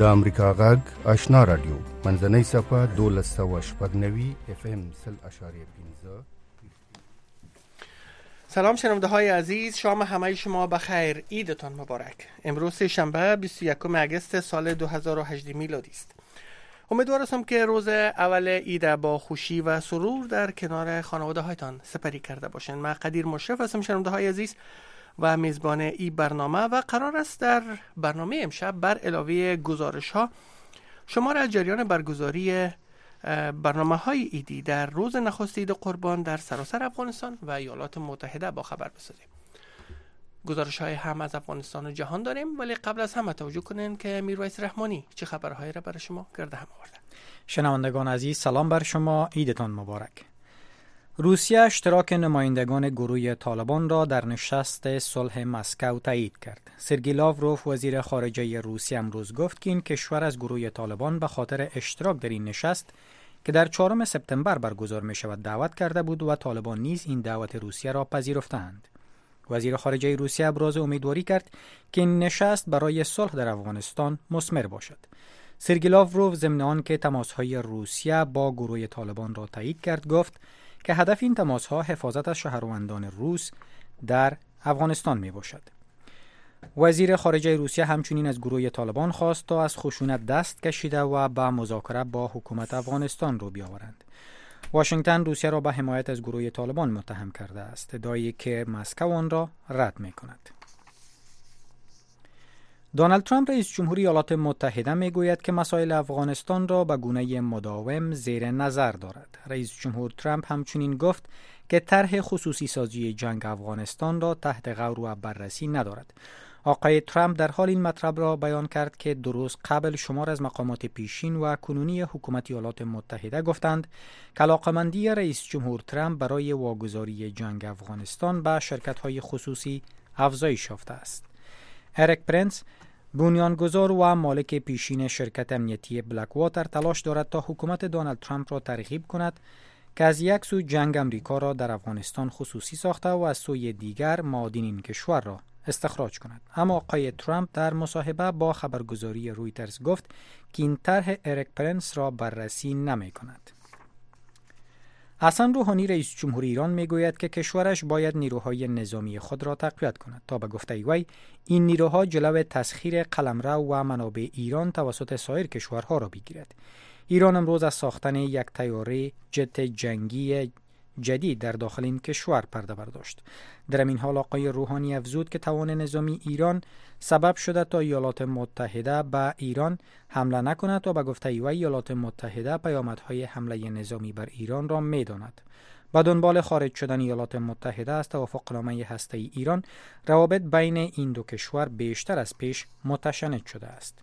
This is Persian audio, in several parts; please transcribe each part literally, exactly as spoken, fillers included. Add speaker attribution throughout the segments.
Speaker 1: د امریکا غږ آشنا رادیو منځنۍ صفحه دولس سوه شپږ نوي اف ام سل اشاریه پنځه.
Speaker 2: سلام شنونده های عزیز، شام همه شما بخیر، عیدتان مبارک. امروز شنبه بیست و یکم اگست سال دو هزار و هجده میلادی است. امیدوار هستم که روز اول عید با خوشی و سرور در کنار خانواده هایتان سپری کرده باشند. من قدیر مشرف هستم شنونده های عزیز و میزبان این برنامه و قرار است در برنامه امشب بر علاوه گزارش ها شما را از جریان برگزاری برنامه های عیدی در روز نخست عید قربان در سراسر افغانستان و ایالات متحده با خبر بسازیم. گزارش های هم از افغانستان و جهان داریم، ولی قبل از همه توجه کنین که میرویس رحمانی چه خبرهایی را برای شما گرده هم آورده.
Speaker 3: شنوندگان عزیز، سلام بر شما، عیدتان مبارک. روسیه اشتراک نمایندگان گروه طالبان را در نشست صلح مسکو تایید کرد. سرگئی لاوروف وزیر خارجه روسیه امروز گفت که این کشور از گروه طالبان به خاطر اشتراک در این نشست که در چهارم سپتامبر برگزار می شود دعوت کرده بود و طالبان نیز این دعوت روسیه را پذیرفتند. وزیر خارجه روسیه ابراز امیدواری کرد که این نشست برای صلح در افغانستان مثمر باشد. سرگئی لاوروف ضمن آنکه تماس‌های روسیه با گروه طالبان را تایید کرد گفت که هدف این تماس‌ها حفاظت از شهروندان روس در افغانستان می باشد. وزیر خارجه روسیه همچنین از گروه طالبان خواست تا از خشونت دست کشیده و به مذاکره با حکومت افغانستان رو بیاورند. واشنگتن روسیه را به حمایت از گروه طالبان متهم کرده است، ادعایی که مسکو آن را رد می کند. دونالد ترامپ رئیس جمهوری ایالات متحده می گوید که مسائل افغانستان را به گونه مداوم زیر نظر دارد. رئیس جمهور ترامپ همچنین گفت که طرح خصوصی سازی جنگ افغانستان را تحت غور و بررسی ندارد. آقای ترامپ در حال این مطلب را بیان کرد که دو روز قبل شمار از مقامات پیشین و کنونی حکومت ایالات متحده گفتند که علاقمندی رئیس جمهور ترامپ برای واگذاری جنگ افغانستان به شرکت‌های خصوصی افزایش یافته است. اریک پرنس، بنیانگذار و مالک پیشین شرکت امنیتی بلک واتر، تلاش دارد تا حکومت دونالد ترامپ را ترغیب کند که از یک سو جنگ امریکا را در افغانستان خصوصی ساخته و از سوی دیگر معادن این کشور را استخراج کند. اما آقای ترامپ در مصاحبه با خبرگزاری رویترز گفت که این طرح اریک پرنس را بررسی نمی کند. حسن روحانی رئیس جمهور ایران می گوید که کشورش باید نیروهای نظامی خود را تقویت کند تا به گفته وی این نیروها جلو تسخیر قلمرو و منابع ایران توسط سایر کشورها را بگیرد. ایران امروز از ساختن یک طیاره جت جنگی جدید در داخل این کشور پرده برداشت. در این حال آقای روحانی افزود که توان نظامی ایران سبب شده تا ایالات متحده به ایران حمله نکند و به گفته وی ایالات متحده پیامدهای حمله نظامی بر ایران را می‌داند. با دنبال خارج شدن ایالات متحده از توافقنامه هسته‌ای ایران، روابط بین این دو کشور بیشتر از پیش متشنج شده است.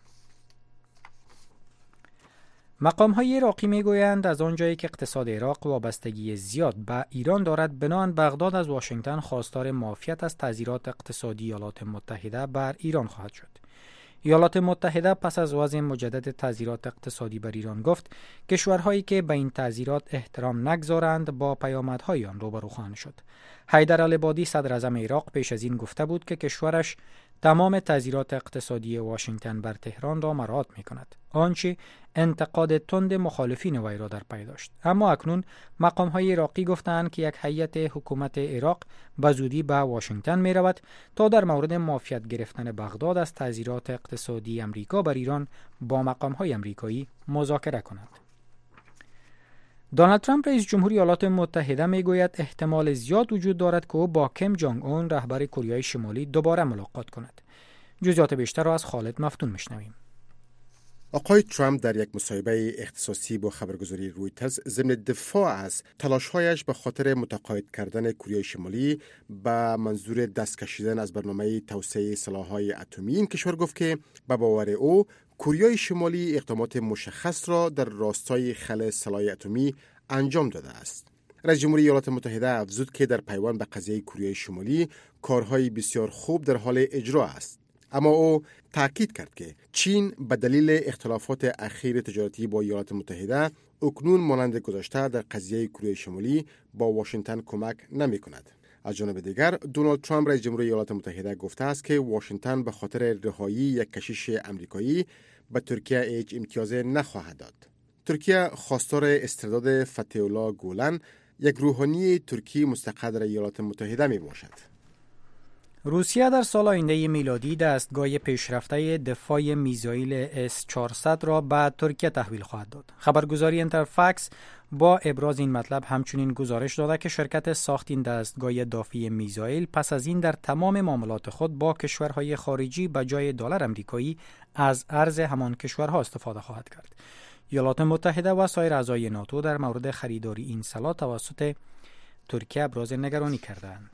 Speaker 3: مقام‌های عراقی می‌گویند از آنجایی که اقتصاد عراق وابستگی زیاد به ایران دارد، بنابراین بغداد از واشنگتن خواستار معافیت از تعزیرات اقتصادی ایالات متحده بر ایران خواهد شد. ایالات متحده پس از وضع مجدد تعزیرات اقتصادی بر ایران گفت کشورهایی که به این تعزیرات احترام نگذارند با پیامدهای آن روبرو خواهند شد. حیدر العبادی صدر اعظم عراق پیش از این گفته بود که کشورش تمام تعزیرات اقتصادی واشنگتن بر تهران را مراعات می‌کند، آنچه انتقاد تند مخالفین وی را در پی داشت. اما اکنون مقام‌های عراقی گفتند که یک هیئت حکومت عراق به زودی به واشنگتن می‌رود تا در مورد معافیت گرفتن بغداد از تعزیرات اقتصادی امریکا بر ایران با مقام‌های امریکایی مذاکره کند. دونالد ترامپ رئیس جمهوری ایالات متحده میگوید احتمال زیاد وجود دارد که او با کیم جونگ اون رهبر کره شمالی دوباره ملاقات کند. جزئیات بیشتر را از خالد مفتون میشنویم.
Speaker 4: آقای ترامپ در یک مصاحبه اختصاصی با خبرگزاری رویترز ضمن دفاع از تلاش‌هایش به خاطر متقاعد کردن کره شمالی به منظور دست کشیدن از برنامه توسعه سلاح‌های اتمی این کشور گفت که به باور او کره شمالی اقدامات مشخص را در راستای خلع سلاح اتمی انجام داده است. رئیس جمهوری ایالات متحده افزود که در پیوند به قضیه کره شمالی کارهای بسیار خوب در حال اجرا است. اما او تاکید کرد که چین به دلیل اختلافات اخیر تجارتی با ایالات متحده اکنون مانند گذشته در قضیه کره شمالی با واشنگتن کمک نمی کند. از جانب دیگر دونالد ترامپ رئیس جمهوری ایالات متحده گفته است که واشنگتن به خاطر رهایی یک کشیش امریکایی به ترکیه هیچ امتیازی نخواهد داد. ترکیه خواستار استرداد فتح الله گولن، یک روحانی ترکی مستقر در ایالات متحده می باشد.
Speaker 3: روسیه در سال آینده میلادی دستگاه پیشرفته دفاع میزایل اس چهارصد را به ترکیه تحویل خواهد داد. خبرگزاری انترفکس با ابراز این مطلب همچنین گزارش داده که شرکت ساخت این دستگاه دافعی میزایل پس از این در تمام معاملات خود با کشورهای خارجی به جای دلار آمریکایی از ارز همان کشورها استفاده خواهد کرد. ایالات متحده و سایر اعضای ناتو در مورد خریداری این سلاح توسط ترکیه ابراز نگرانی کردند.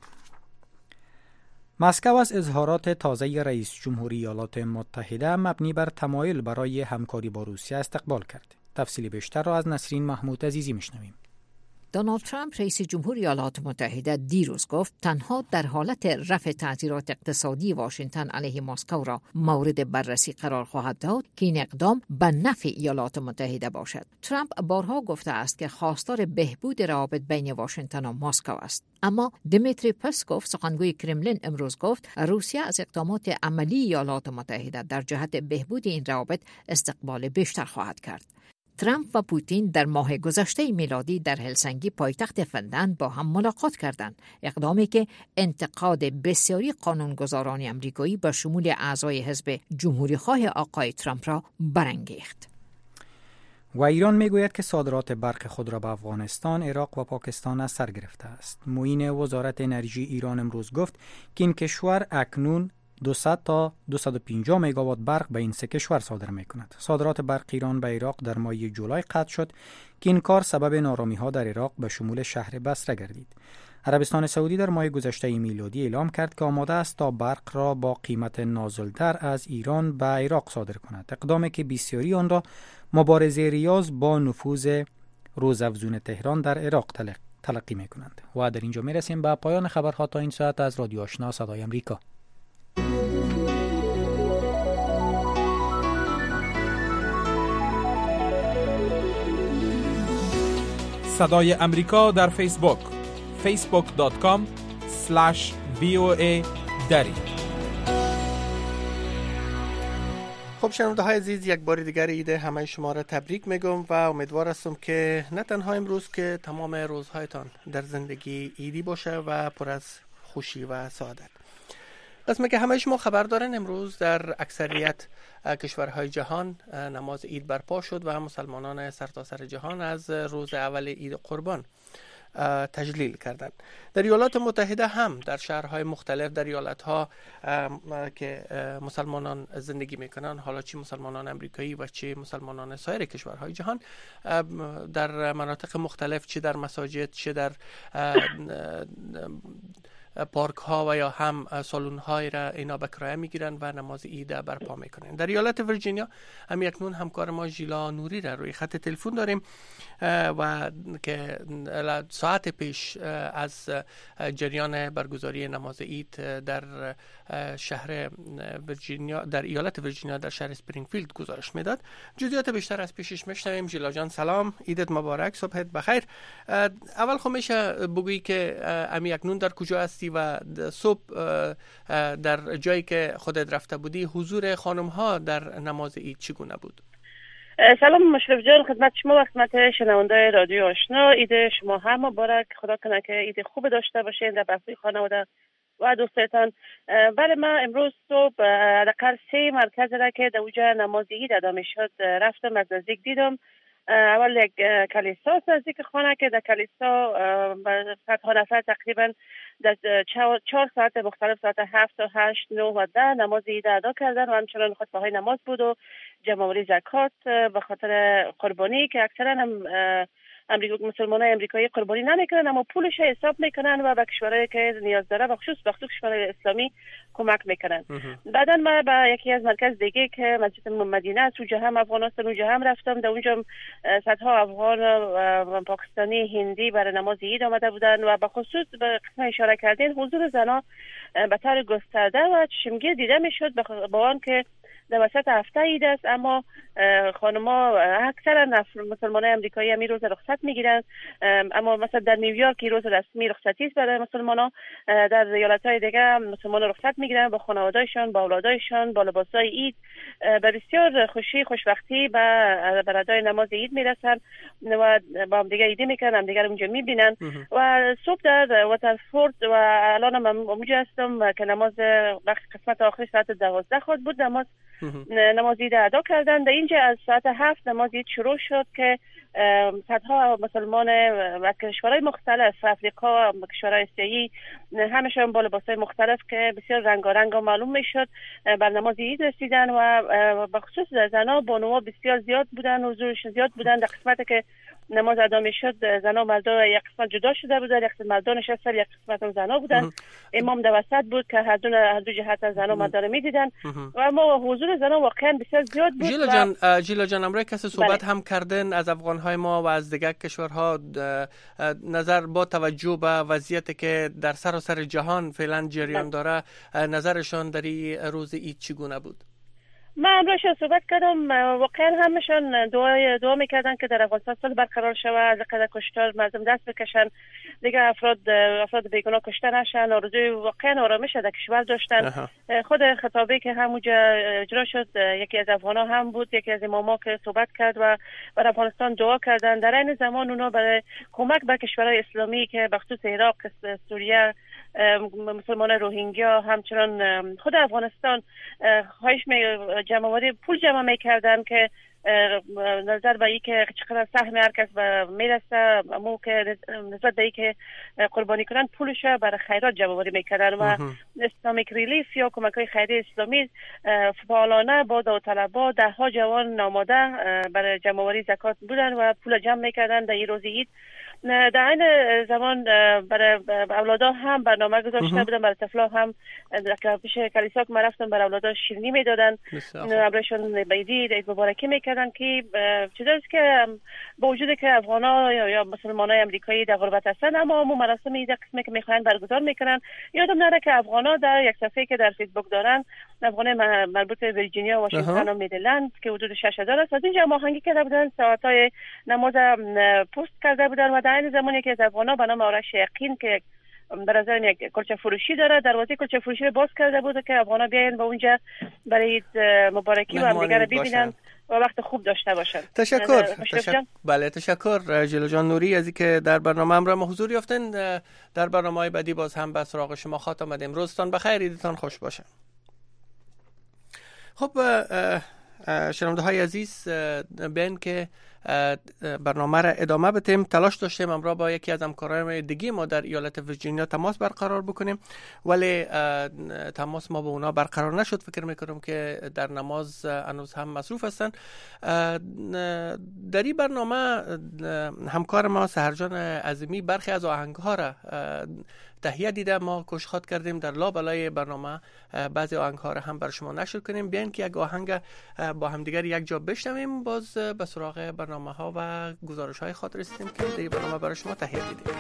Speaker 3: مسکو از اظهارات تازه رئیس جمهوری ایالات متحده مبنی بر تمایل برای همکاری با روسیه استقبال کرد. تفصیل بیشتر را از نسرین محمود عزیزی میشنویم.
Speaker 5: دونالد ترامپ رئیس جمهوری ایالات متحده دیروز گفت تنها در حالت رفع تعزیرات اقتصادی واشنگتن علیه مسکو را مورد بررسی قرار خواهد داد که این اقدام به نفع ایالات متحده باشد. ترامپ بارها گفته است که خواستار بهبود روابط بین واشنگتن و مسکو است. اما دیمیتری پسکوف سخنگوی کرملین امروز گفت روسیه از اقدامات عملی ایالات متحده در جهت بهبود این روابط استقبال بیشتر خواهد کرد. ترامپ و پوتین در ماه گذشته میلادی در هلسینکی پایتخت فنلند با هم ملاقات کردند، اقدامی که انتقاد بسیاری قانونگذاران آمریکایی به شمول اعضای حزب جمهوری‌خواه آقای ترامپ را برانگیخت.
Speaker 3: و ایران میگوید که صادرات برق خود را به افغانستان، عراق و پاکستان از سر گرفته است. معین وزارت انرژی ایران امروز گفت که این کشور اکنون دویست تا دویست و پنجاه مگاوات برق به این سه کشور صادر می کند. صادرات برق ایران به عراق در ماه جولای قطع شد که این کار سبب نارامی ها در عراق به شمول شهر بصره گردید. عربستان سعودی در ماه گذشته میلادی اعلام کرد که آماده است تا برق را با قیمت نازل‌تر از ایران به عراق صادر کند. اقدامی که بسیاری آن را مبارزه ریاض با نفوذ روزافزون تهران در عراق تلق... تلقی می کنند. و در اینجا می رسیم به پایان خبرها تا این ساعت از رادیو آشنا صدای آمریکا.
Speaker 6: صدای امریکا در فیسبوک فیسبوک دات کام اسلش وی او ای دری.
Speaker 2: خب شنونده های عزیز، یک بار دیگر عید همه شما را تبریک میگم و امیدوار هستم که نه تنها امروز که تمام روزهایتان در زندگی عیدی باشه و پر از خوشی و سعادت. قسمه که همه شما خبر دارن امروز در اکثریت کشورهای جهان نماز عید برپا شد و مسلمانان سرتاسر جهان از روز اول عید قربان تجلیل کردند. در ایالات متحده هم در شهرهای مختلف در ایالتها که مسلمانان زندگی میکنن، حالا چه مسلمانان امریکایی و چه مسلمانان سایر کشورهای جهان، در مناطق مختلف، چه در مساجد چه در پارک ها و یا هم سالن های را اینا به کرایه میگیرن و نماز عید برپا میکنن. در ایالت ویرجینیا هم اکنون همکار ما ژیلا نوری را روی خط تلفن داریم و که ساعت پیش از جریان برگزاری نماز عید در شهر ویرجینیا در ایالت ویرجینیا در شهر اسپرینگفیلد گزارش میداد. جزئیات بیشتر از پیشش میشنویم. ژیلا جان سلام، عیدت مبارک، صبحت بخیر. اول خب میشه بگویی که امی اکنون در کجا هستی و صبح در جایی که خودت رفته بودی حضور خانم ها در نماز عید چگونه بود؟
Speaker 7: سلام مشرف جان، خدمت شما و خدمت شنونده رادیو آشنا. عید شما هم مبارک. خدا کنه که عید خوب داشته باشین در بحثی خانواده و دوستتان. بله، من امروز صبح حداقل سه مرکز را که در اونجا نماز عید ادا میشد رفتم، از نزدیک دیدم. اول یک کلیسا نزدیک خانه که در کلیسا صدها نفر تقریبا در چهار ساعت مختلف، ساعت هفت تا هشت نه و ده نماز عید ادا کردن و همچنان خطبه های نماز بود و جمع‌آوری زکات به خاطر قربانی که اکثرا هم امریکا مسلمانای امریکایی قربانی نمیکنن اما پولش حساب میکنن و به کشورهایی که نیاز داره و خصوص به کشورهای اسلامی کمک میکنن. بعدا من به یکی از مرکز دیگه که مسجد مدینه است، اونجا هم افغانستان اونجا هم رفتم. در اونجا صدها افغان و پاکستانی هندی برای نماز عید آمده بودن و به خصوص به قسم اشاره کردین حضور زنان به طور گسترده و چشمگیر دیده میشد با آن که در وسط هفته عید است، اما خانم‌ها اکثرا مسلمانای امریکایی هم این روز رخصت میگیرن، اما مثلا در نیویورک این روز رسمی رخصتی است برای مسلمان‌ها. در ایالت‌های دیگه مسلمان‌ها رخصت میگیرن با خانواده‌شان، با اولادایشان، با لباسای عید، به بسیار خوشی خوشبختی به برادای نماز عید میرسن و با هم دیگه عیدی میکنن، هم دیگه رو اونجا میبینن. و صبح در واترفورد و الان من اونجا هستم که نماز وقت قسمت آخر ساعت دوازده خود بود، نماز نماز عید ادا کردن. در اینجا از ساعت هفت نماز عید شروع شد که صدها مسلمان و کشورهای مختلف، افریقا، کشورهای آسیایی، همشون با لباسای مختلف که بسیار رنگارنگ و معلوم میشد بر نماز عید رسیدن و به خصوص زنها بانوها بسیار زیاد بودن، حضورش زیاد بودن. در قسمتی که نماز ادا میشد زنها و مردا یک قسمت جدا شده بودن، یک قسمت مردا نشستن، یک قسمت هم زنها بودن. امام در وسط بود که هر دو هر دو جهت از زنها و مردا رو میدیدن و اما حضور زنها واقعا بسیار زیاد بود.
Speaker 2: جیلا جان جیلا جان امروز کسی صحبت هم کردن از افغان‌های ما و از دیگر کشورها نظر با توجه به وضعیتی که در سراسر جهان فعلا جریان داره، نظرشان در این روز عید چگونه بود؟
Speaker 7: من امروز صحبت کردم، واقعا همشون دعا دعا میکردن که در افغانستان صلح برقرار شود، از قدر کشتار مردم دست بکشن، دیگه افراد افراد بیگناه کشته نشن، آرزوی واقعا آرامش در کشور داشتن. خود خطابی که همونجا اجرا شد یکی از افغانا هم بود، یکی از اماما که صحبت کرد و برای افغانستان دعا کردن. در این زمان اونا برای کمک به کشورهای اسلامی که بخصوص عراق، سوریه، مسلمان روهینگیا، همچنان خود افغانستان خواهش جمع‌آوری پول جمع می‌کردن که نظر به اینکه چقدر سهم هر کس میرسه، مو که نسبت به اینکه قربانی کنن پولش برای خیرات جمع‌آوری می‌کردن و اسلامیک ریلیف یا کمک‌های خیریه اسلامی فعالانه با داوطلبا ده‌ها جوان آماده برای جمع‌آوری زکات بودن و پول جمع می‌کردن در این روز عید. در این زمان برای اولادا هم برنامه گذاشته بودن، برای طفلا هم در پیش کلیسا که من رفتم برای اولادا شیرینی میدادن، ابرشون به عید عید مبارکی میکردن که چیزی است که با وجود که افغانا یا مسلمانای امریکایی در غربت هستن، اما همون مراسم عید قسمی که میخوان برگزار میکنن. یادم نره که افغانا در یک صفحه که در فیسبوک دارن، افغانای مربوط به ویرجینیا، واشنگتن و میریلند که حدود شش هزار است، از اینجا ماهنگی کرده بودن، ساعتای نماز پست کرده بودن و در این زمان یکی از افغانا به نام آرش یقین که برازر یک کلچه فروشی داره، دروازه کلچه فروشی رو باز کرده بود که افغانا بیاین به اونجا برای مبارکی و همدیگه رو ببینن و وقت خوب داشته باشن.
Speaker 2: تشکر. تشکر. بله تشکر جیلا جان نوری از اینکه در برنامه هم ما حضور یافتن. در برنامه‌های بعدی باز هم به سراغ شما خواهیم آمدیم. روزتان بخیر، عیدتان خوش باشه. خب شنونده های عزیز، بین که برنامه را ادامه بدیم، تلاش داشتیم امروز با یکی از همکاران دیگه ما در ایالت ویرجینیا تماس برقرار بکنیم، ولی تماس ما با اونا برقرار نشد. فکر میکنم که در نماز هنوز هم مصروف هستن. در این برنامه همکار ما سحرجان عظیمی برخی از آهنگها را تهیه دیده، ما کوشش کردیم در لابلای برنامه بعضی آهنگ‌ها را هم بر شما نشر کنیم. بیاین که یک آهنگ با همدیگر یک جا بشنویم، باز به سراغ برنامه‌ها و گزارش‌های خاطر رسیدیم که در برنامه برای شما تهیه دیدیم.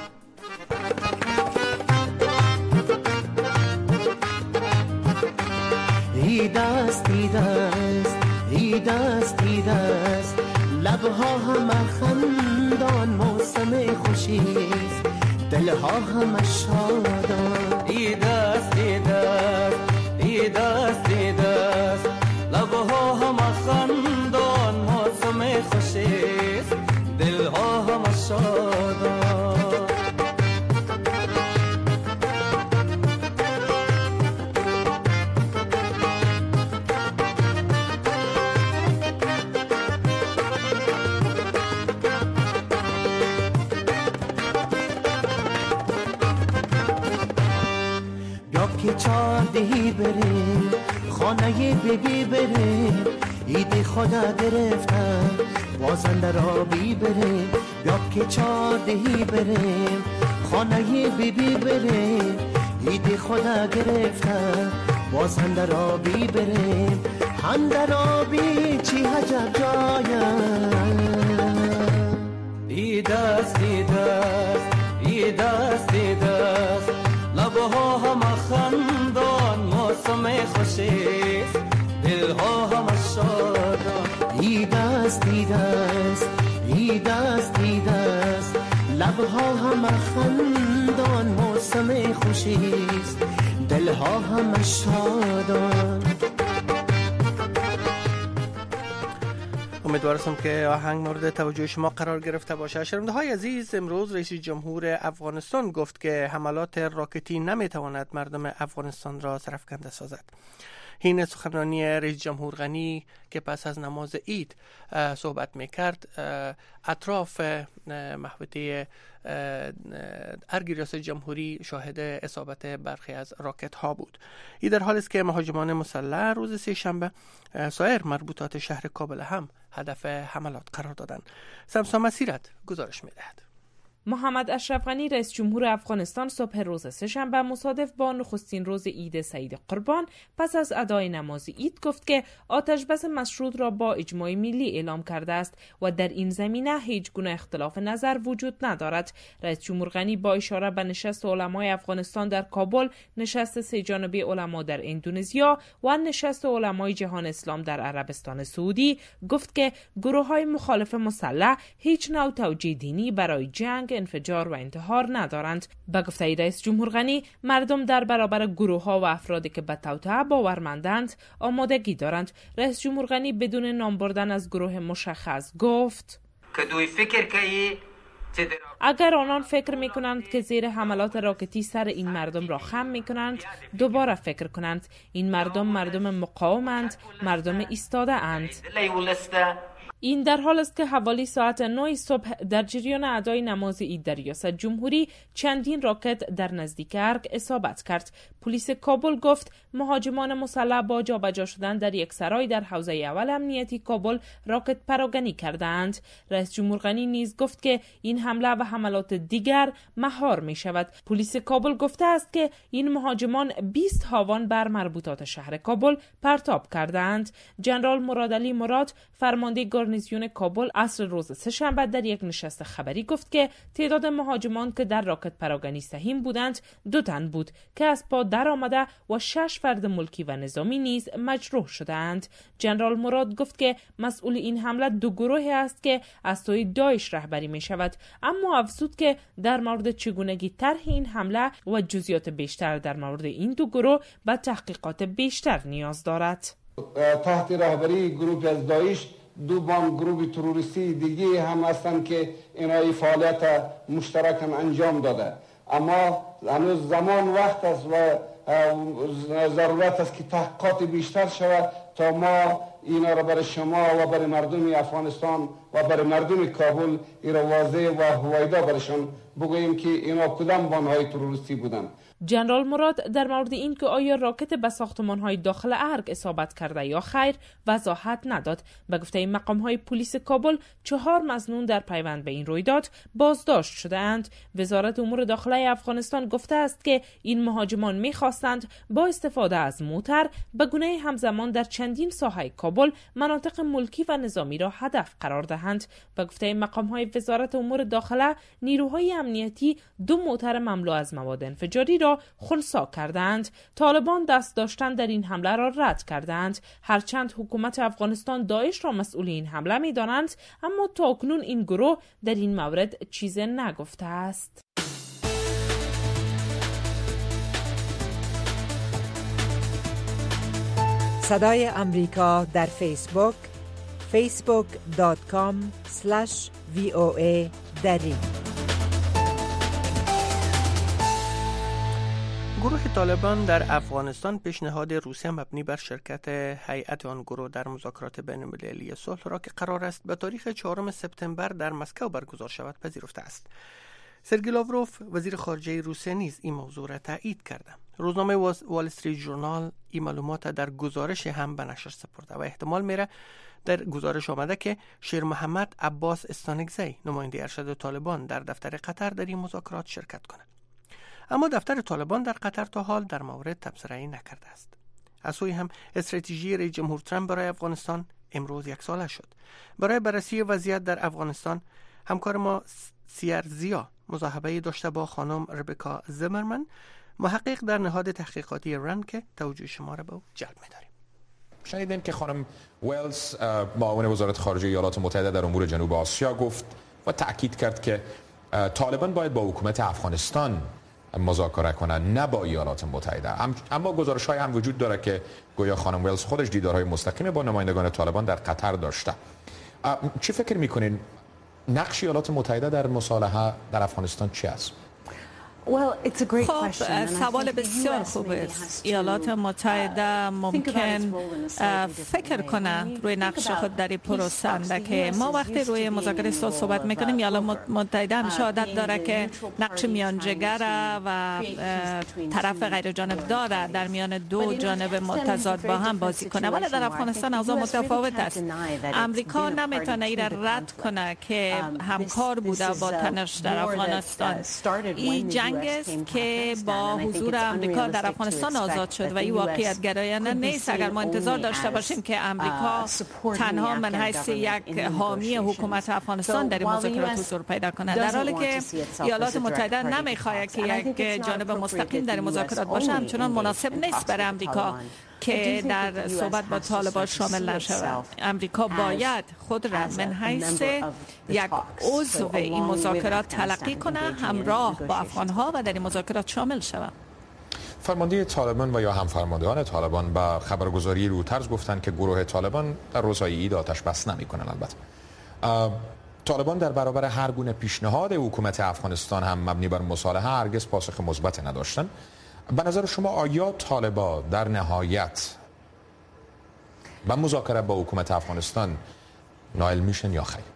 Speaker 8: عید است، عید است، عید است، عید است، لبها هم خندان، موسم خوشی است، دلها هم شادان. عید است، عید است، عید است، عید است، لبها هم خندان، موسم خوشی است، دلها هم شادان. چاردهی بریم، خانه بیبی بریم، عید خدا گرفتن، بازن در آبی بریم. یا که چاردهی بریم، خانه بیبی بریم، عید خدا گرفتن، بازن در آبی بریم. هم در آبی چی عجب جایم، عید است، عید است، عید است، عید است، لبها هم خندان، موسم خوشی است، دلها هم دست دیده است، ای دست دیده است، لبها هم خندان، موسم خوشیست، دلها هم شادان.
Speaker 2: امیدوارم که آهنگ مورد توجه شما قرار گرفته باشه. شنونده های عزیز، امروز رئیس جمهور افغانستان گفت که حملات راکتی نمیتواند مردم افغانستان را سرفکنده سازد. این سخنرانی رئیس جمهور غنی که پس از نماز عید صحبت میکرد اطراف محوطه ارگ ریاست جمهوری شاهد اصابت برخی از راکت ها بود. این در حالی است که مهاجمان مسلح روز سه شنبه سایر مربوطات شهر کابل هم هدف حملات قرار دادند. سمسا مسیرت گزارش میدهد.
Speaker 9: محمد اشرف غنی رئیس جمهور افغانستان صبح روز سه‌شنبه مصادف با نخستین روز عید سعید قربان پس از ادای نماز عید گفت که آتش بس مشروط را با اجماع ملی اعلام کرده است و در این زمینه هیچ گونه اختلاف نظر وجود ندارد. رئیس جمهور غنی با اشاره به نشست علمای افغانستان در کابل، نشست سه جانبه علما در اندونزیا و نشست علمای جهان اسلام در عربستان سعودی گفت که گروه‌های مخالف مسلح هیچ نوع توجیه دینی برای جنگ، انفجار و انتحار ندارند. به گفته رئیس جمهور غنی، مردم در برابر گروه‌ها و افرادی که به توطئه باورمندند آمادگی دارند. رئیس جمهور غنی بدون نام بردن از گروه مشخص گفت
Speaker 10: که دوی فکر کنی
Speaker 9: اگر آنان فکر می کنند که زیر حملات راکتی سر این مردم را خم می کنند، دوباره فکر کنند. این مردم مردم مقاومند، مردم ایستاده اند. این در حال است که حوالی ساعت نه صبح در جریان ادای نماز عید در ریاست جمهوری چندین راکت در نزدیک ارگ اصابت کرد. پلیس کابل گفت مهاجمان مسلح با جابجا شدن در یک سرای در حوزه اول امنیتی کابل راکت پراگنی کردند. رئیس جمهور غنی نیز گفت که این حمله و حملات دیگر مهار می شود. پلیس کابل گفته است که این مهاجمان بیست هاوان بر مربوطات شهر کابل پرتاب کردند. جنرال مرادعلی مراد فرمانده گارنیزیون کابل عصر روز سه‌شنبه در یک نشست خبری گفت که تعداد مهاجمان که در راکت پراگنی سهیم بودند دو تن بود که از پا در آمده و شش فرد ملکی و نظامی نیز مجروح شدند. جنرال مراد گفت که مسئول این حمله دو گروهی است که از سوی داعش رهبری می شود، اما افزود که در مورد چگونگی طرح این حمله و جزئیات بیشتر در مورد این دو گروه به تحقیقات بیشتر نیاز دارد.
Speaker 11: تحت رهبری گروه از داعش دو بام گروه تروریستی دیگه هم هستند که اینای فعالیت مشترک هم انجام داده، اما هنوز زمان وقت است و ضرورت است که تحقیقات بیشتر شود تا ما اینا را برای شما و برای مردم افغانستان و برای مردم کابل اینا واضح و هویدا برایشان بگوییم که اینا کدام بانهای تروریستی بودند.
Speaker 9: جنرال مراد در مورد این که آیا راکت به ساختمان‌های داخل ارگ اصابت کرده یا خیر وضاحت نداد. به گفته مقام‌های پلیس کابل چهار مظنون در پیوند به این رویداد بازداشت شده‌اند. وزارت امور داخله افغانستان گفته است که این مهاجمان می‌خواستند با استفاده از موتر به گونه همزمان در چندین ساحه کابل مناطق ملکی و نظامی را هدف قرار دهند. به گفته مقام‌های وزارت امور داخله، نیروهای امنیتی دو موتر مملو از مواد انفجاری را خنثی کردند. طالبان دست داشتن در این حمله را رد کردند. هرچند حکومت افغانستان داعش را مسئول این حمله می دانند، اما تا اکنون این گروه در این مورد چیز نگفته است.
Speaker 12: صدای امریکا در فیسبوک فیسبوک دات کام اسلش وی او ای دری.
Speaker 2: گروه طالبان در افغانستان پیشنهاد روسیه مبنی بر شرکت هیئت آن گروه در مذاکرات بین‌المللی صلح را که قرار است به تاریخ چهارم سپتامبر در مسکو برگزار شود پذیرفته است. سرگئی لاوروف وزیر خارجه روسیه نیز این موضوع را تایید کرده. روزنامه وال استریت ژورنال این معلومات در گزارش هم به نشر سپرده و احتمال میره در گزارش آمده که شیر محمد عباس استانکزی نماینده ارشد طالبان در دفتر قطر در این مذاکرات شرکت کند. اما دفتر طالبان در قطر تا حال در مورد تبصره‌ای نکرده است. از سوی هم استراتژی رئیس جمهور ترامپ برای افغانستان امروز یک ساله شد. برای بررسی وضعیت در افغانستان همکار ما سیرزیا مصاحبه داشته با خانم ربکا زمرمن، محقق در نهاد تحقیقاتی رند که توجه شما را به او جلب می‌داریم.
Speaker 13: شنیدین که خانم ویلز معاون وزارت خارجه ایالات متحده در امور جنوب آسیا گفت و تأکید کرد که طالبان باید با حکومت افغانستان مذاکره کنند نه با ایالات متحده. اما گزارش‌های هم وجود داره که گویا خانم ویلز خودش دیدارهای مستقیم با نمایندگان طالبان در قطر داشته. چی فکر می‌کنین نقش ایالات متحده در مصالحه در افغانستان چی است؟
Speaker 14: خب سوال بسیار خوب است. ایالات متحده ممکن فکر کنند روی نقش خود در این پروسه که ما وقتی روی مذاکره صلح صحبت میکنیم ایالات متحده همیشه عادت داره که نقش میانجیگر و طرف غیر جانبدار در میان دو جانب متضاد با هم بازی کنه، ولی در افغانستان اوضاع متفاوت است. امریکا نمیتونه این رد کنه که همکار بوده با تنش در افغانستان. این جنگ است که با حضور امریکا در افغانستان آزاد شد و این واقعیت گرایانه نیست. اگر ما انتظار داشته باشیم که امریکا تنها من حیث یک حامی حکومت افغانستان در مذاکرات حضور پیدا کنه، در حالی که ایالات متحده نمیخواهد که یک جانب مستقیم در مذاکرات باشه، همچنان مناسب نیست برای امریکا که در صحبت با طالبان شامل نشود. امریکا باید خود را من حیث یک عضو این مذاکرات تلقی کنه، همراه با افغانها و در این مذاکرات شامل شود.
Speaker 13: فرمانده طالبان و یا هم فرماندهان طالبان با خبرگزاری رویترز گفتند که گروه طالبان در روزهای عید آتش بس نمی‌کنند. البته طالبان در برابر هر گونه پیشنهاد حکومت افغانستان هم مبنی بر مصالحه هرگز پاسخ مثبت نداشتند. به نظر شما آیا طالبان در نهایت با مذاکره با حکومت افغانستان نائل میشن یا خیر؟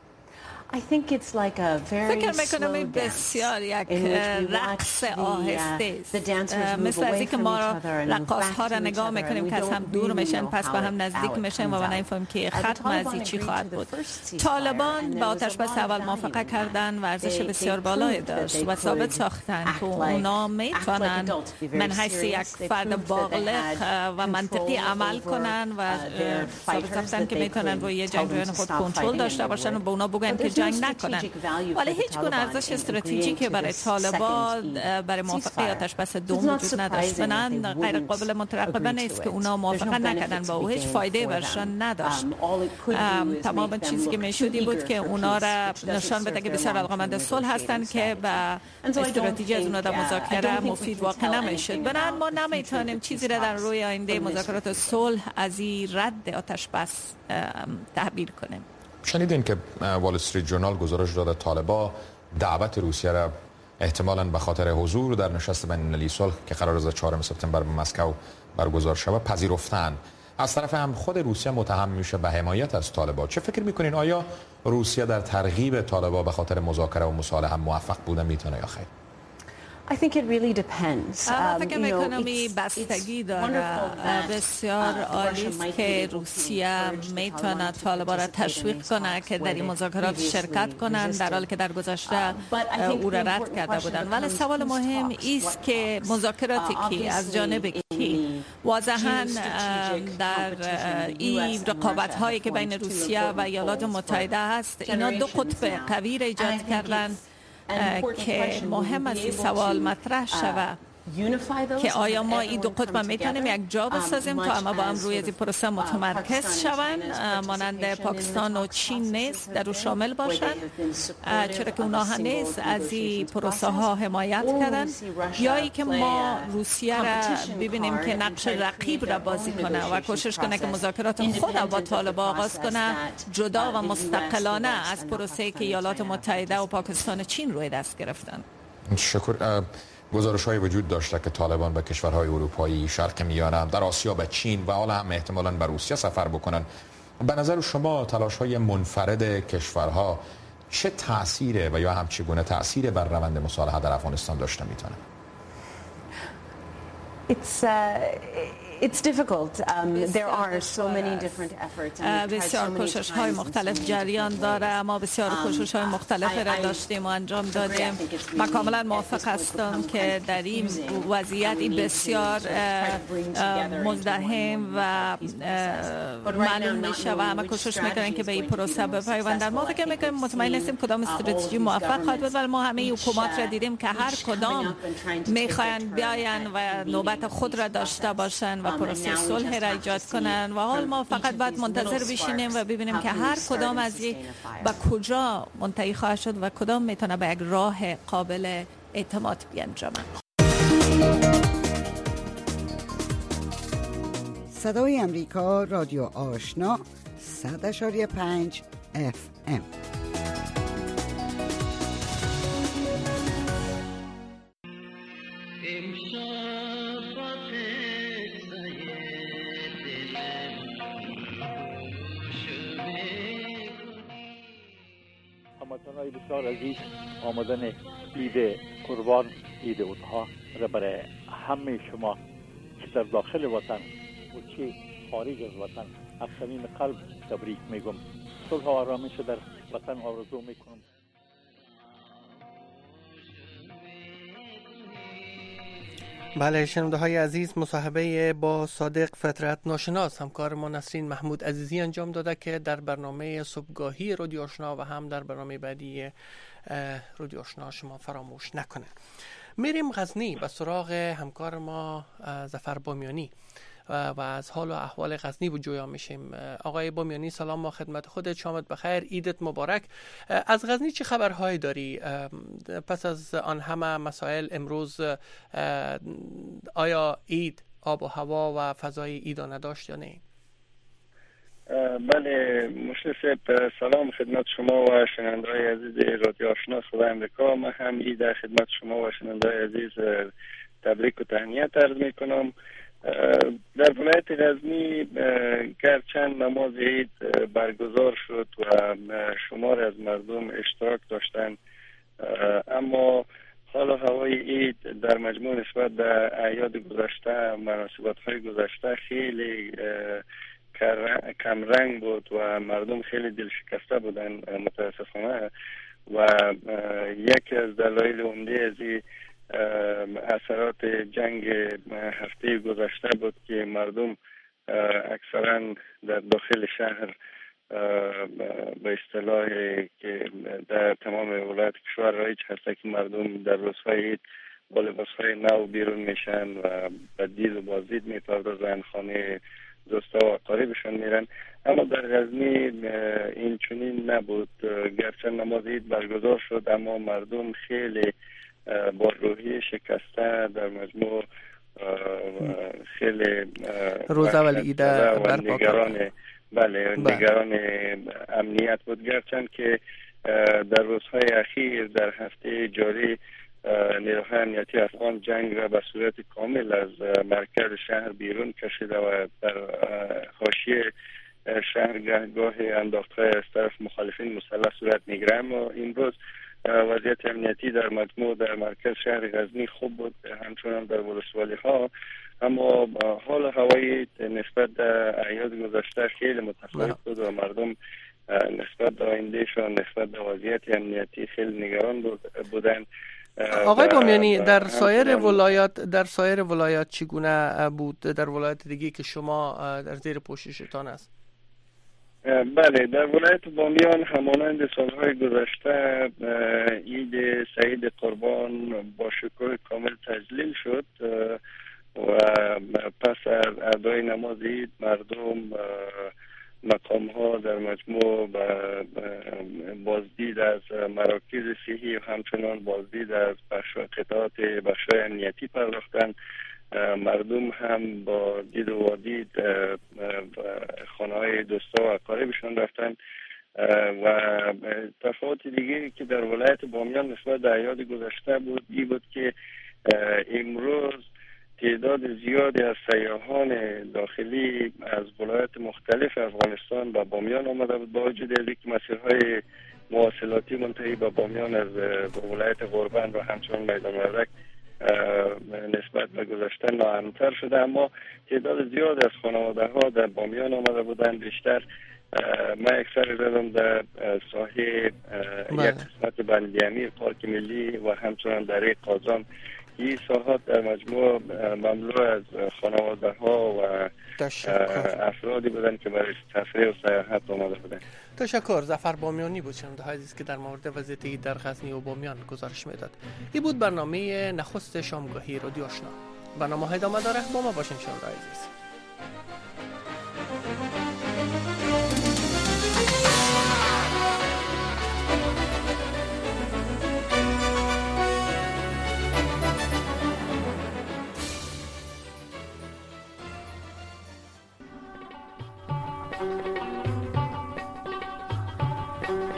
Speaker 14: فکر میکنم این بسیار یک رقص آهسته است، مثل از اینکه ما رقاص ها را نگاه میکنیم که از هم دور میشن پس به هم نزدیک میشن و نمیفهمیم که ختم از این چی خواهد بود. طالبان با آتش بس اول موافقه کردن و ارزش بسیار بالایی داشت و ثابت ساختن که اونا میتونن من حیث یک فرد بالغ و منطقی عمل کنن و ثابت ساختن که میتونن روی جنگجویان خود کنترل داشته باشن و به اونا بگن که جنگ نکنن، ولی هیچ گونه ارزش استراتژیکی برای طالبان برای موافقه آتش بس دوم وجود نداشت. بنابراین غیر قابل مترقبه نیست که اونا موافقه نکردن و او هیچ فایده برشان نداشت. تمام چیزی که میشودی بود که اونا را نشان بده که بسیار علاقه‌مند صلح هستند که به استراتژی از اونا در مذاکره مفید واقع نمیشد. بنابراین ما نمیتونیم چیزی را در روی آینده مذاکرات صلح از این رد آتش بس تعبیر کنیم.
Speaker 13: شنیدین که وال استریت جورنال گزارش داده طالبان دعوت روسیه را احتمالاً به خاطر حضور در نشست بین المللی صلح که قرار است چهارم سپتامبر به مسکو برگزار شود پذیرفتن. از طرف هم خود روسیه متهم میشه به حمایت از طالبان. چه فکر میکنین آیا روسیه در ترغیب طالبان به خاطر مذاکره و مصالحه موفق بوده میتونه یا خیر؟
Speaker 14: I think it really depends. فکر میکنم این بستگی داره. بسیار عالی است که روسیه میتونه طالبان را تشویق کنه که در این مذاکرات شرکت کنند در حالی که در گذشته او را رد کرده بودند. ولی سوال مهم است که مذاکراتی که از جانب کی واضحاً در این رقابت هایی که بین روسیه و ایالات متحده هست اینا دو قطب قوی را ایجاد کردند که مهم است این سوال مطرح شود که آیا ما این دو قطب میتونیم یک جا بسازیم تا اما با هم روی این پروسه متمرکز شوند، مانند پاکستان و چین نیست در او شامل باشند، چرا که اونا هم نیست از این پروسه ها حمایت کردن، یا ای که ما روسیه را ببینیم که نقش رقیب را بازی کنه و کوشش کنه که مذاکرات خود با طالبان آغاز کنه جدا و مستقلانه از پروسه که ایالات متحده و پاکستان و چین روی دست گرفتن.
Speaker 13: شکر. گزارش‌های وجود داشته که طالبان به کشورهای اروپایی، شرق میانه، در آسیا به چین و حالا هم احتمالاً به روسیه سفر بکنن. به نظر شما تلاش‌های منفرد کشورها چه تأثیره و یا هم چگونه تأثیر بر روند مصالحه در افغانستان داشته میتونه؟
Speaker 14: It's uh, It's difficult. Um, there are so many different efforts. بسیار کوشش های مختلف جریان داره. ما بسیار کوشش های مختلفی را داشتیم و انجام دادیم. من کاملا موافق هستم که در این وضعیت این بسیار مزدحم و معلوم میشه و همه کوشش میکنن که به این پروسه بپیوندن. ما فکر میکنیم مطمئن نیستیم کدام استراتژی موفق خواهد بود، ولی ما همه حکومات را دیدیم که هر کدام میخواین بیاین و نوبت خود را داشته باشن و و پروسه صلح را ایجاد کنن و حال ما فقط باید منتظر بشینیم و ببینیم که هر کدام از این به کجا منتهی خواهد شد و کدام میتونه به یک راه قابل اعتماد بیانجامد.
Speaker 15: صدای امریکا، رادیو آشنا، صد اشاری پنج اف ام.
Speaker 16: هموطنان بسیار عزیز، آمدن عید قربان، عید اضحی را برای همه شما که در داخل وطن و چه خارج از وطن از صمیم قلب تبریک میگم. صلح و آرامش در وطن آرزو میکنم.
Speaker 2: بله، شنونده های عزیز، مصاحبه با صادق فطرت ناشناس همکار ما نسرین محمود عزیزی انجام داده که در برنامه صبحگاهی رادیو آشنا و هم در برنامه بعدی رادیو آشنا شما فراموش نکنه. میریم غزنی به سراغ همکار ما ظفر بامیانی و از حال و احوال غزنی بجویا میشیم. آقای بامیانی سلام با خدمت خودت، شامت بخیر، عیدت مبارک. از غزنی چه خبرهایی داری پس از آن همه مسائل امروز؟ آیا عید آب و هوا و فضای عید نداشت یا نه؟
Speaker 17: بله مشرف، سلام خدمت شما و شنونده‌های عزیز رادیو آشنا صدای امریکا. من هم عید خدمت شما و شنونده‌های عزیز تبریک و تهنیت عرض میکنم. در ولایت غزنی گرچند نماز عید برگزار شد و شمار از مردم اشتراک داشتند، اما حال و هوای عید در مجموع نسبت به اعیاد گذشته، مناسبت‌های گذشته خیلی کم رنگ بود و مردم خیلی دل شکسته بودن متاسفانه. و یکی از دلایل عمده از این اثرات جنگ هفته گذشته بود که مردم اکثرا در داخل شهر به اصطلاح که در تمام ولایت کشور رایج هست که مردم در روزهای عید با لباسهای نو بیرون میشن و به دید و بازدید میپردازن، خانه دوستا و اقاربشان میرن. اما در غزنی این چنین نبود. گرچه نماز عید برگزار شد اما مردم خیلی با روحی شکسته در مجموع خیلی
Speaker 2: روز اول عید
Speaker 17: و نگران بله نگران امنیت بود. گرچند که در روزهای اخیر در هفته جاری نیروهای امنیتی افغان جنگ را به صورت کامل از مرکز شهر بیرون کشیده و در حاشیه شهر گاه انداختهای از طرف مخالفین مسلح صورت میگیره. اما امروز وضعیت امنیتی در مجموع در مرکز شهر غزنی خوب بود، همچنان در ولسوالی ها. اما حال هوایی نسبت به اعیاد گذشته خیلی متفاوت بود و مردم نسبت به آیندهشان، نسبت به وضعیت امنیتی خیلی نگران بودند.
Speaker 2: آقای بامیانی، در سایر ولایات در سایر ولایات چگونه بود؟ در ولایت دیگه که شما در زیر پوششتان است؟
Speaker 17: بله، در ولایت بامیان همانند سالهای گذشته عید سعید قربان با شکوه کامل تجلیل شد و پس از ادای نماز عید مردم مقام ها در مجموع بازدید از مراکز صحی و همچنان بازدید از بخش قطعات بخشای امنیتی پرداختند. مردم هم با دید و وادید خانه های دوستا و اقاربشان رفتن. و تفاوت دیگری که در ولایت بامیان نسبت به اعیاد گذشته بود این بود که امروز تعداد زیادی از سیاحان داخلی از ولایات مختلف افغانستان به بامیان آمده بود، با وجود اینکه مسیرهای مواصلاتی منتهی به بامیان از ولایت غربن و همچنان میدان وردک نسبت به گذشته ناامن‌تر شده. اما تعداد زیاد از خانواده ها در بامیان آمده بودند. بیشتر من اکثر زدم در ساحه یک قسمت بند امیر پارک ملی و همچنان دره قازان. این ساحات در مجموع مملو از خانواده ها و افرادی بودن که برای تفریح و سیاحت آمده بودن.
Speaker 2: تشکر. ظفر بامیانی بود شنونده های عزیز که در مورد وضعیت در غزنی و بامیان گزارش میداد. این بود برنامه نخست شامگاهی رادیو آشنا. برنامه های ادامه داره، با ما باشین شنونده های عزیز.